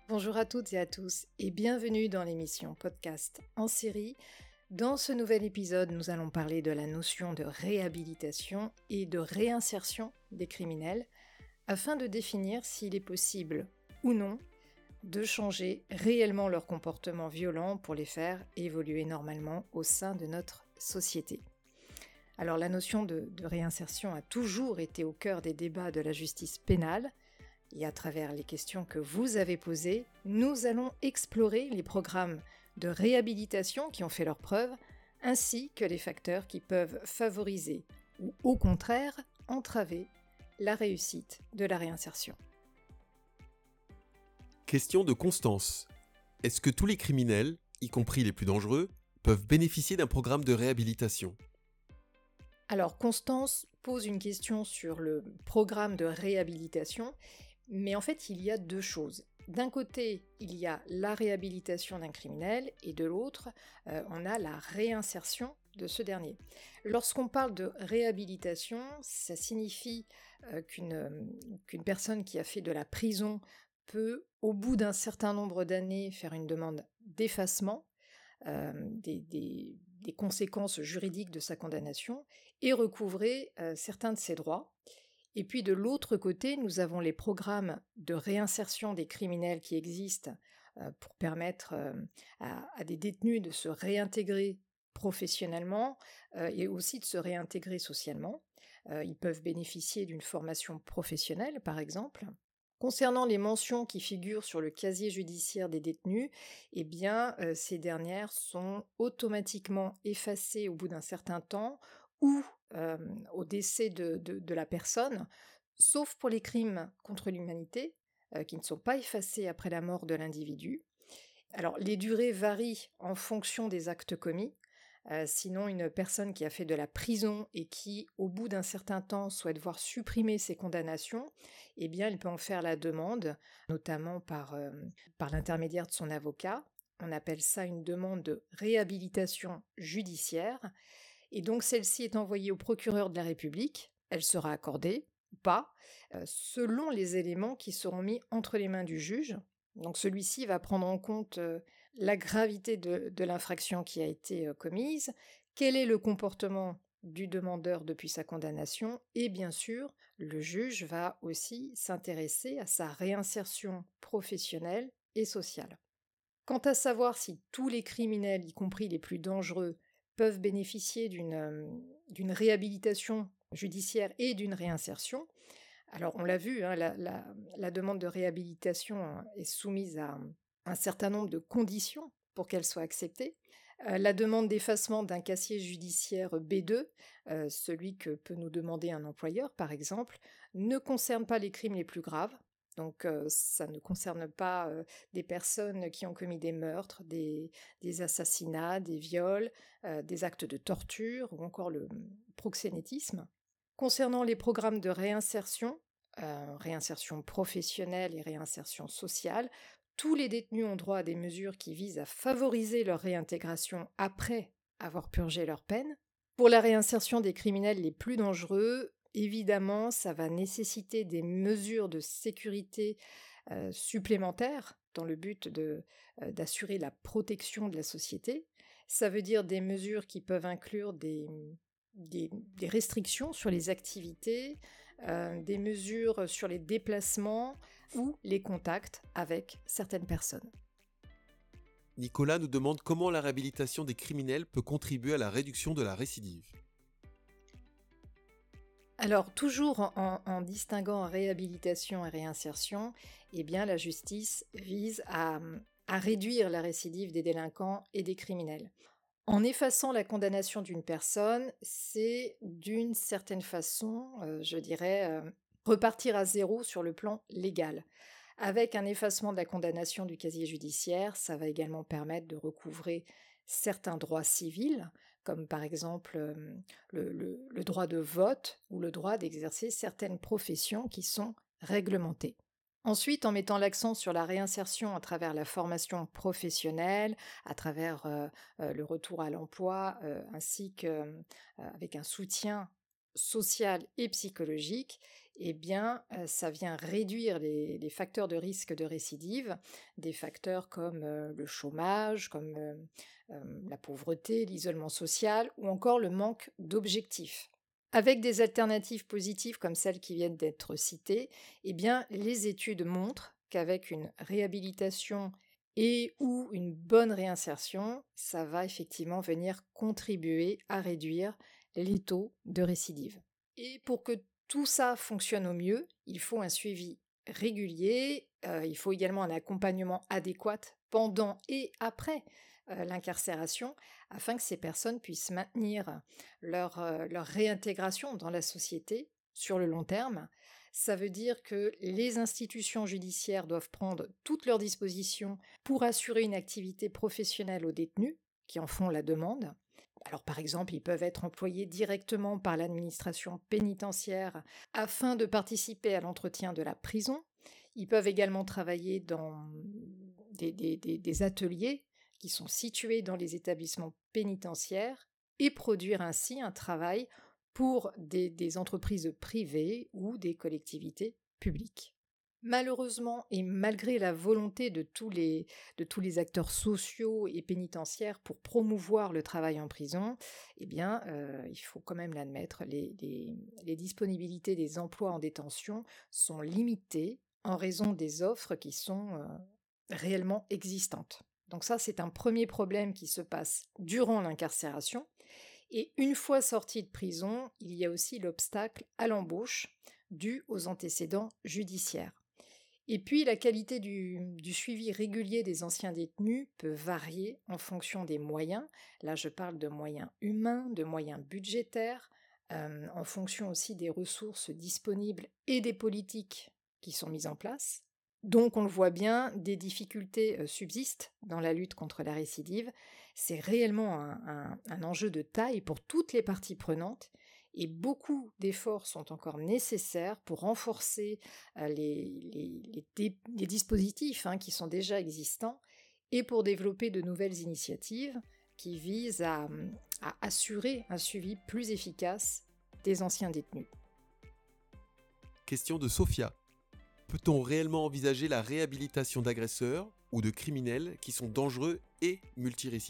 Bonjour à toutes et à tous et bienvenue dans l'émission podcast en série. Dans ce nouvel épisode, nous allons parler de la notion de réhabilitation et de réinsertion des criminels afin de définir s'il est possible ou non de changer réellement leur comportement violent pour les faire évoluer normalement au sein de notre société. Alors la notion de réinsertion a toujours été au cœur des débats de la justice pénale. Et à travers les questions que vous avez posées, nous allons explorer les programmes de réhabilitation qui ont fait leurs preuves, ainsi que les facteurs qui peuvent favoriser ou au contraire entraver la réussite de la réinsertion. Question de Constance. Est-ce que tous les criminels, y compris les plus dangereux, peuvent bénéficier d'un programme de réhabilitation ? Alors Constance pose une question sur le programme de réhabilitation. Mais en fait, il y a deux choses. D'un côté, il y a la réhabilitation d'un criminel et de l'autre, on a la réinsertion de ce dernier. Lorsqu'on parle de réhabilitation, ça signifie qu'une personne qui a fait de la prison peut, au bout d'un certain nombre d'années, faire une demande d'effacement des conséquences juridiques de sa condamnation et recouvrer certains de ses droits. Et puis de l'autre côté, nous avons les programmes de réinsertion des criminels qui existent pour permettre à des détenus de se réintégrer professionnellement et aussi de se réintégrer socialement. Ils peuvent bénéficier d'une formation professionnelle, par exemple. Concernant les mentions qui figurent sur le casier judiciaire des détenus, eh bien, ces dernières sont automatiquement effacées au bout d'un certain temps ou au décès de la personne, sauf pour les crimes contre l'humanité, qui ne sont pas effacés après la mort de l'individu. Alors, les durées varient en fonction des actes commis. Sinon, une personne qui a fait de la prison et qui, au bout d'un certain temps, souhaite voir supprimer ses condamnations, eh bien, elle peut en faire la demande, notamment par l'intermédiaire de son avocat. On appelle ça une demande de réhabilitation judiciaire. Et donc celle-ci est envoyée au procureur de la République, elle sera accordée ou pas, selon les éléments qui seront mis entre les mains du juge. Donc celui-ci va prendre en compte la gravité de l'infraction qui a été commise, quel est le comportement du demandeur depuis sa condamnation, et bien sûr, le juge va aussi s'intéresser à sa réinsertion professionnelle et sociale. Quant à savoir si tous les criminels, y compris les plus dangereux, peuvent bénéficier d'une réhabilitation judiciaire et d'une réinsertion. Alors on l'a vu, hein, la demande de réhabilitation est soumise à un certain nombre de conditions pour qu'elle soit acceptée. La demande d'effacement d'un casier judiciaire B2, celui que peut nous demander un employeur par exemple, ne concerne pas les crimes les plus graves. Donc ça ne concerne pas des personnes qui ont commis des meurtres, des assassinats, des viols, des actes de torture ou encore le proxénétisme. Concernant les programmes de réinsertion, réinsertion professionnelle et réinsertion sociale, tous les détenus ont droit à des mesures qui visent à favoriser leur réintégration après avoir purgé leur peine. Pour la réinsertion des criminels les plus dangereux, évidemment, ça va nécessiter des mesures de sécurité supplémentaires dans le but d'assurer la protection de la société. Ça veut dire des mesures qui peuvent inclure des restrictions sur les activités, des mesures sur les déplacements ou les contacts avec certaines personnes. Nicolas nous demande comment la réhabilitation des criminels peut contribuer à la réduction de la récidive. Alors, toujours en distinguant réhabilitation et réinsertion, eh bien, la justice vise à réduire la récidive des délinquants et des criminels. En effaçant la condamnation d'une personne, c'est d'une certaine façon, je dirais, repartir à zéro sur le plan légal. Avec un effacement de la condamnation du casier judiciaire, ça va également permettre de recouvrer certains droits civils, comme par exemple le droit de vote ou le droit d'exercer certaines professions qui sont réglementées. Ensuite, en mettant l'accent sur la réinsertion à travers la formation professionnelle, à travers le retour à l'emploi, ainsi qu'avec un soutien social et psychologique, eh bien, ça vient réduire les facteurs de risque de récidive, des facteurs comme le chômage, comme la pauvreté, l'isolement social ou encore le manque d'objectifs. Avec des alternatives positives comme celles qui viennent d'être citées, eh bien, les études montrent qu'avec une réhabilitation et ou une bonne réinsertion, ça va effectivement venir contribuer à réduire les taux de récidive. Et pour que tout ça fonctionne au mieux, il faut un suivi régulier, il faut également un accompagnement adéquat pendant et après l'incarcération, afin que ces personnes puissent maintenir leur réintégration dans la société sur le long terme. Ça veut dire que les institutions judiciaires doivent prendre toutes leurs dispositions pour assurer une activité professionnelle aux détenus qui en font la demande. Alors par exemple, ils peuvent être employés directement par l'administration pénitentiaire afin de participer à l'entretien de la prison. Ils peuvent également travailler dans des ateliers qui sont situés dans les établissements pénitentiaires et produire ainsi un travail pour des entreprises privées ou des collectivités publiques. Malheureusement, et malgré la volonté de tous les acteurs sociaux et pénitentiaires pour promouvoir le travail en prison, eh bien, il faut quand même l'admettre, les disponibilités des emplois en détention sont limitées en raison des offres qui sont réellement existantes. Donc ça, c'est un premier problème qui se passe durant l'incarcération. Et une fois sorti de prison, il y a aussi l'obstacle à l'embauche dû aux antécédents judiciaires. Et puis, la qualité du suivi régulier des anciens détenus peut varier en fonction des moyens. Là, je parle de moyens humains, de moyens budgétaires, en fonction aussi des ressources disponibles et des politiques qui sont mises en place. Donc, on le voit bien, des difficultés subsistent dans la lutte contre la récidive. C'est réellement un enjeu de taille pour toutes les parties prenantes et beaucoup d'efforts sont encore nécessaires pour renforcer les dispositifs qui sont déjà existants et pour développer de nouvelles initiatives qui visent à assurer un suivi plus efficace des anciens détenus. Question de Sophia. Peut-on réellement envisager la réhabilitation d'agresseurs ou de criminels qui sont dangereux et multirécidivistes ?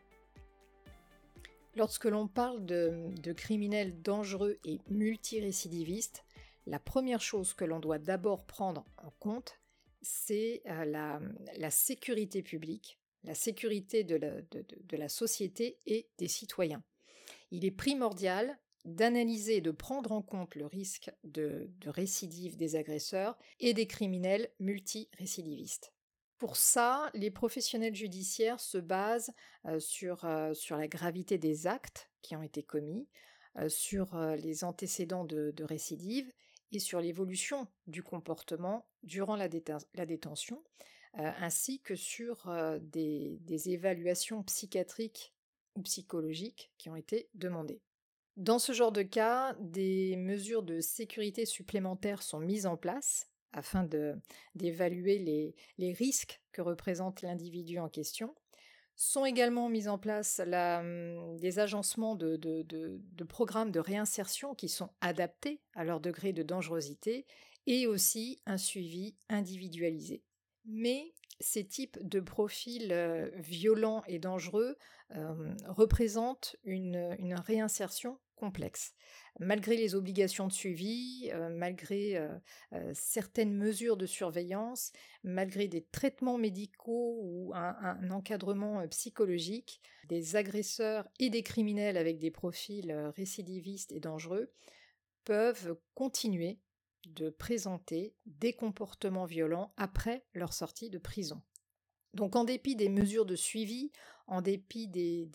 Lorsque l'on parle de criminels dangereux et multirécidivistes, la première chose que l'on doit d'abord prendre en compte, c'est la sécurité publique, la sécurité de la société et des citoyens. Il est primordial d'analyser et de prendre en compte le risque de récidive des agresseurs et des criminels multirécidivistes. Pour ça, les professionnels judiciaires se basent sur la gravité des actes qui ont été commis, sur les antécédents de récidive et sur l'évolution du comportement durant la détention, ainsi que sur des évaluations psychiatriques ou psychologiques qui ont été demandées. Dans ce genre de cas, des mesures de sécurité supplémentaires sont mises en place afin d'évaluer les risques que représente l'individu en question. Sont également mis en place des agencements de programmes de réinsertion qui sont adaptés à leur degré de dangerosité et aussi un suivi individualisé. Mais ces types de profils violents et dangereux représentent une réinsertion complexe. Malgré les obligations de suivi, malgré certaines mesures de surveillance, malgré des traitements médicaux ou un encadrement psychologique, des agresseurs et des criminels avec des profils récidivistes et dangereux peuvent continuer de présenter des comportements violents après leur sortie de prison. Donc en dépit des mesures de suivi, en dépit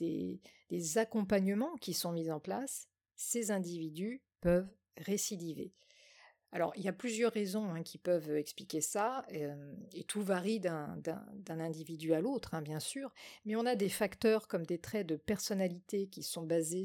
des accompagnements qui sont mis en place, ces individus peuvent récidiver. Alors il y a plusieurs raisons qui peuvent expliquer ça, et tout varie d'un individu à l'autre, bien sûr, mais on a des facteurs comme des traits de personnalité qui sont basés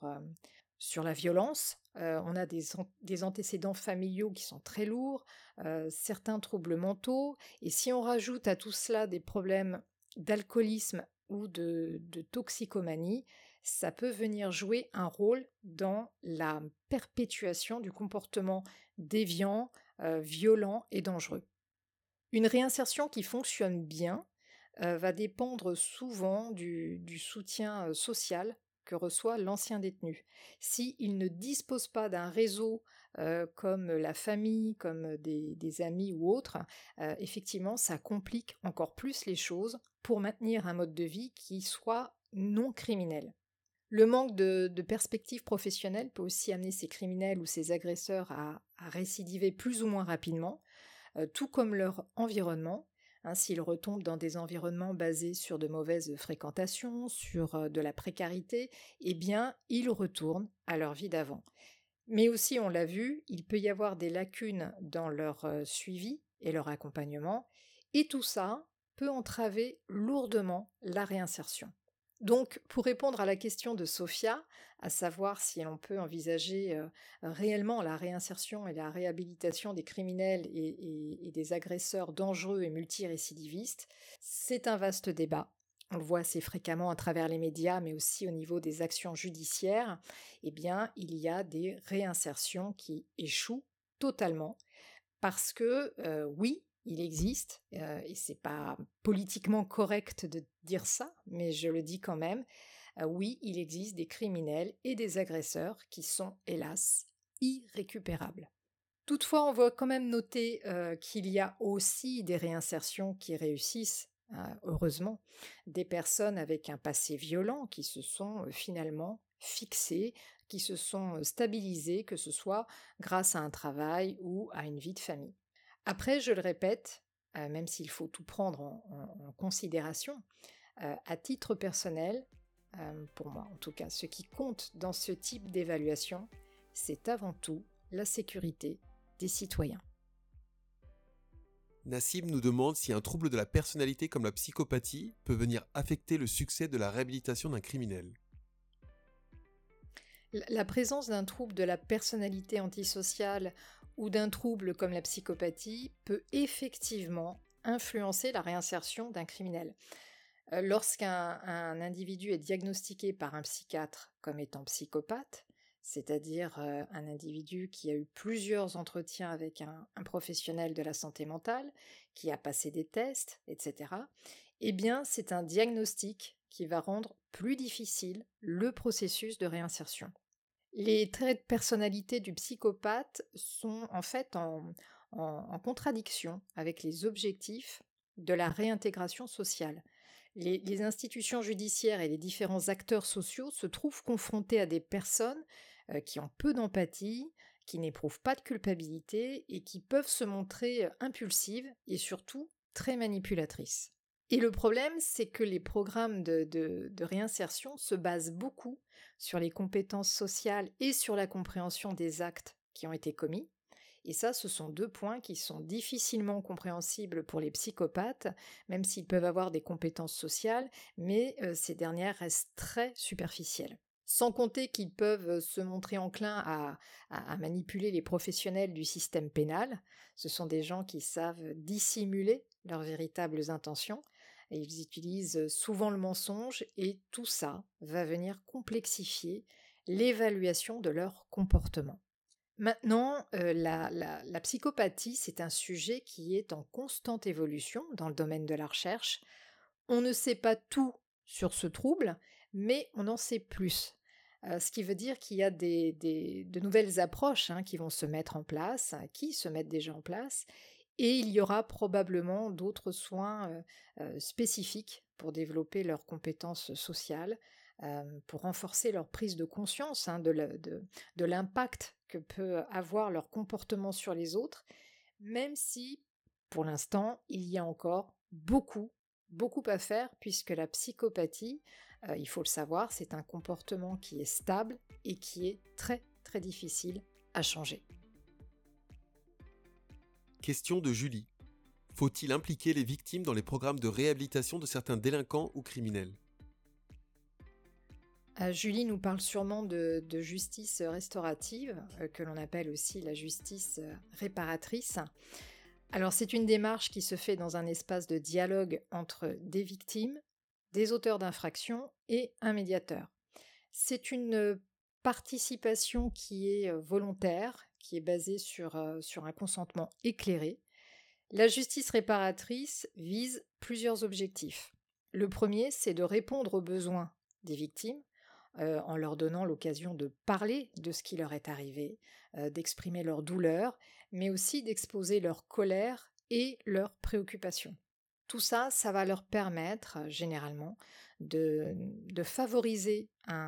sur la violence, on a des antécédents familiaux qui sont très lourds, certains troubles mentaux, et si on rajoute à tout cela des problèmes d'alcoolisme ou de toxicomanie, ça peut venir jouer un rôle dans la perpétuation du comportement déviant, violent et dangereux. Une réinsertion qui fonctionne bien va dépendre souvent du soutien social que reçoit l'ancien détenu. S'il ne dispose pas d'un réseau comme la famille, comme des amis ou autres, effectivement, ça complique encore plus les choses pour maintenir un mode de vie qui soit non criminel. Le manque de perspectives professionnelles peut aussi amener ces criminels ou ces agresseurs à récidiver plus ou moins rapidement, tout comme leur environnement. S'ils retombent dans des environnements basés sur de mauvaises fréquentations, sur de la précarité, eh bien, ils retournent à leur vie d'avant. Mais aussi, on l'a vu, il peut y avoir des lacunes dans leur suivi et leur accompagnement, et tout ça peut entraver lourdement la réinsertion. Donc, pour répondre à la question de Sophia, à savoir si l'on peut envisager réellement la réinsertion et la réhabilitation des criminels et des agresseurs dangereux et multirécidivistes, c'est un vaste débat. On le voit assez fréquemment à travers les médias, mais aussi au niveau des actions judiciaires. Eh bien, il y a des réinsertions qui échouent totalement parce que, oui, il existe, et c'est pas politiquement correct de dire ça, mais je le dis quand même, oui, il existe des criminels et des agresseurs qui sont, hélas, irrécupérables. Toutefois, on va quand même noter qu'il y a aussi des réinsertions qui réussissent, heureusement, des personnes avec un passé violent qui se sont finalement fixées, qui se sont stabilisées, que ce soit grâce à un travail ou à une vie de famille. Après, je le répète, même s'il faut tout prendre en considération, à titre personnel, pour moi en tout cas, ce qui compte dans ce type d'évaluation, c'est avant tout la sécurité des citoyens. Nassim nous demande si un trouble de la personnalité comme la psychopathie peut venir affecter le succès de la réhabilitation d'un criminel. La présence d'un trouble de la personnalité antisociale ou d'un trouble comme la psychopathie peut effectivement influencer la réinsertion d'un criminel. Lorsqu'un individu est diagnostiqué par un psychiatre comme étant psychopathe, c'est-à-dire un individu qui a eu plusieurs entretiens avec un professionnel de la santé mentale, qui a passé des tests, etc., eh bien c'est un diagnostic qui va rendre plus difficile le processus de réinsertion. Les traits de personnalité du psychopathe sont en fait en contradiction avec les objectifs de la réintégration sociale. Les institutions judiciaires et les différents acteurs sociaux se trouvent confrontés à des personnes qui ont peu d'empathie, qui n'éprouvent pas de culpabilité et qui peuvent se montrer impulsives et surtout très manipulatrices. Et le problème, c'est que les programmes de réinsertion se basent beaucoup sur les compétences sociales et sur la compréhension des actes qui ont été commis. Et ça, ce sont deux points qui sont difficilement compréhensibles pour les psychopathes, même s'ils peuvent avoir des compétences sociales, mais ces dernières restent très superficielles. Sans compter qu'ils peuvent se montrer enclins à manipuler les professionnels du système pénal. Ce sont des gens qui savent dissimuler leurs véritables intentions. Et ils utilisent souvent le mensonge et tout ça va venir complexifier l'évaluation de leur comportement. Maintenant, la psychopathie, c'est un sujet qui est en constante évolution dans le domaine de la recherche. On ne sait pas tout sur ce trouble, mais on en sait plus. Ce qui veut dire qu'il y a de nouvelles approches qui vont se mettre en place, qui se mettent déjà en place, et il y aura probablement d'autres soins spécifiques pour développer leurs compétences sociales, pour renforcer leur prise de conscience de l'impact que peut avoir leur comportement sur les autres, même si, pour l'instant, il y a encore beaucoup à faire, puisque la psychopathie, il faut le savoir, c'est un comportement qui est stable et qui est très très difficile à changer. Question de Julie. Faut-il impliquer les victimes dans les programmes de réhabilitation de certains délinquants ou criminels ? Julie nous parle sûrement de justice restaurative, que l'on appelle aussi la justice réparatrice. Alors c'est une démarche qui se fait dans un espace de dialogue entre des victimes, des auteurs d'infractions et un médiateur. C'est une participation qui est volontaire, qui est basée sur un consentement éclairé. La justice réparatrice vise plusieurs objectifs. Le premier, c'est de répondre aux besoins des victimes en leur donnant l'occasion de parler de ce qui leur est arrivé, d'exprimer leur douleur, mais aussi d'exposer leur colère et leurs préoccupations. Tout ça, ça va leur permettre généralement de favoriser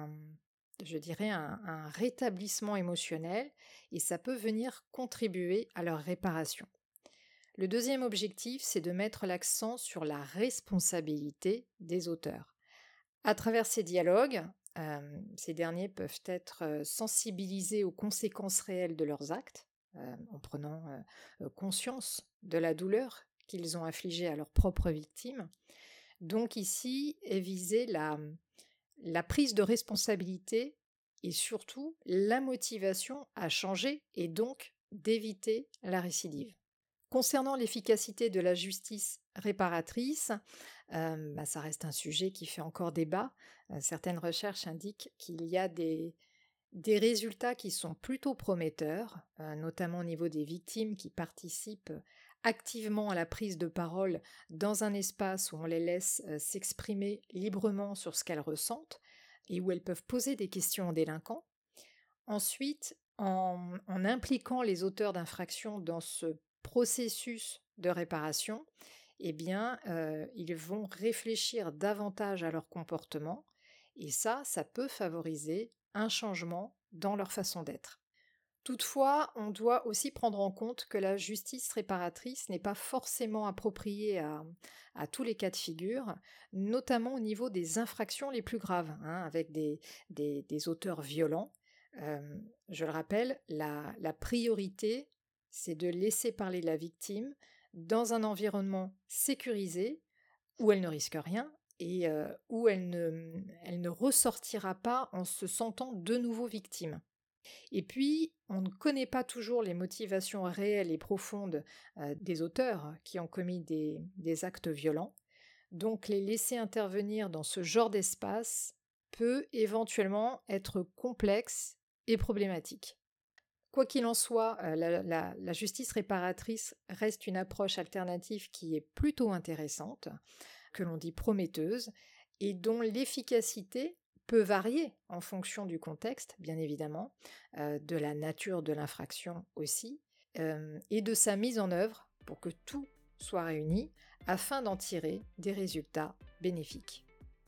un rétablissement émotionnel et ça peut venir contribuer à leur réparation. Le deuxième objectif, c'est de mettre l'accent sur la responsabilité des auteurs. À travers ces dialogues, ces derniers peuvent être sensibilisés aux conséquences réelles de leurs actes, en prenant conscience de la douleur qu'ils ont infligée à leurs propres victimes. Donc ici est visée la prise de responsabilité et surtout la motivation à changer et donc d'éviter la récidive. Concernant l'efficacité de la justice réparatrice, ça reste un sujet qui fait encore débat. Certaines recherches indiquent qu'il y a des résultats qui sont plutôt prometteurs, notamment au niveau des victimes qui participent activement à la prise de parole dans un espace où on les laisse s'exprimer librement sur ce qu'elles ressentent et où elles peuvent poser des questions aux délinquants. Ensuite, en impliquant les auteurs d'infractions dans ce processus de réparation, ils vont réfléchir davantage à leur comportement et ça peut favoriser un changement dans leur façon d'être. Toutefois, on doit aussi prendre en compte que la justice réparatrice n'est pas forcément appropriée à tous les cas de figure, notamment au niveau des infractions les plus graves, avec des auteurs violents. Je le rappelle, la priorité, c'est de laisser parler la victime dans un environnement sécurisé où elle ne risque rien et où elle ne ressortira pas en se sentant de nouveau victime. Et puis, on ne connaît pas toujours les motivations réelles et profondes des auteurs qui ont commis des actes violents. Donc, les laisser intervenir dans ce genre d'espace peut éventuellement être complexe et problématique. Quoi qu'il en soit, la justice réparatrice reste une approche alternative qui est plutôt intéressante, que l'on dit prometteuse, et dont l'efficacité peut varier en fonction du contexte, bien évidemment, de la nature de l'infraction aussi, et de sa mise en œuvre pour que tout soit réuni afin d'en tirer des résultats bénéfiques.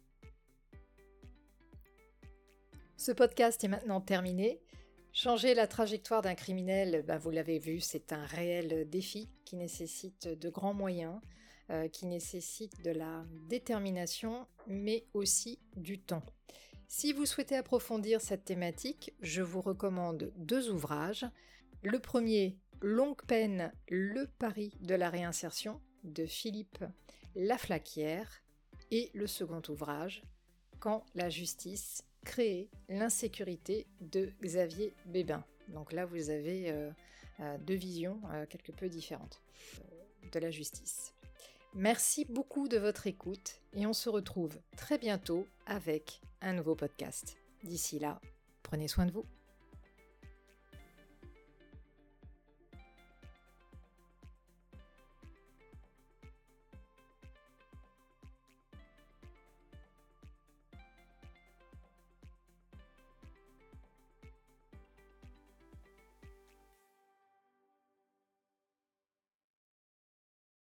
Ce podcast est maintenant terminé. Changer la trajectoire d'un criminel, vous l'avez vu, c'est un réel défi qui nécessite de grands moyens, qui nécessite de la détermination, mais aussi du temps. Si vous souhaitez approfondir cette thématique, je vous recommande 2 ouvrages. Le premier, Longue peine, le pari de la réinsertion, de Philippe Laflaquière, et le second ouvrage, Quand la justice créait l'insécurité, de Xavier Bébin. Donc là, vous avez 2 visions quelque peu différentes de la justice. Merci beaucoup de votre écoute et on se retrouve très bientôt avec un nouveau podcast. D'ici là, prenez soin de vous.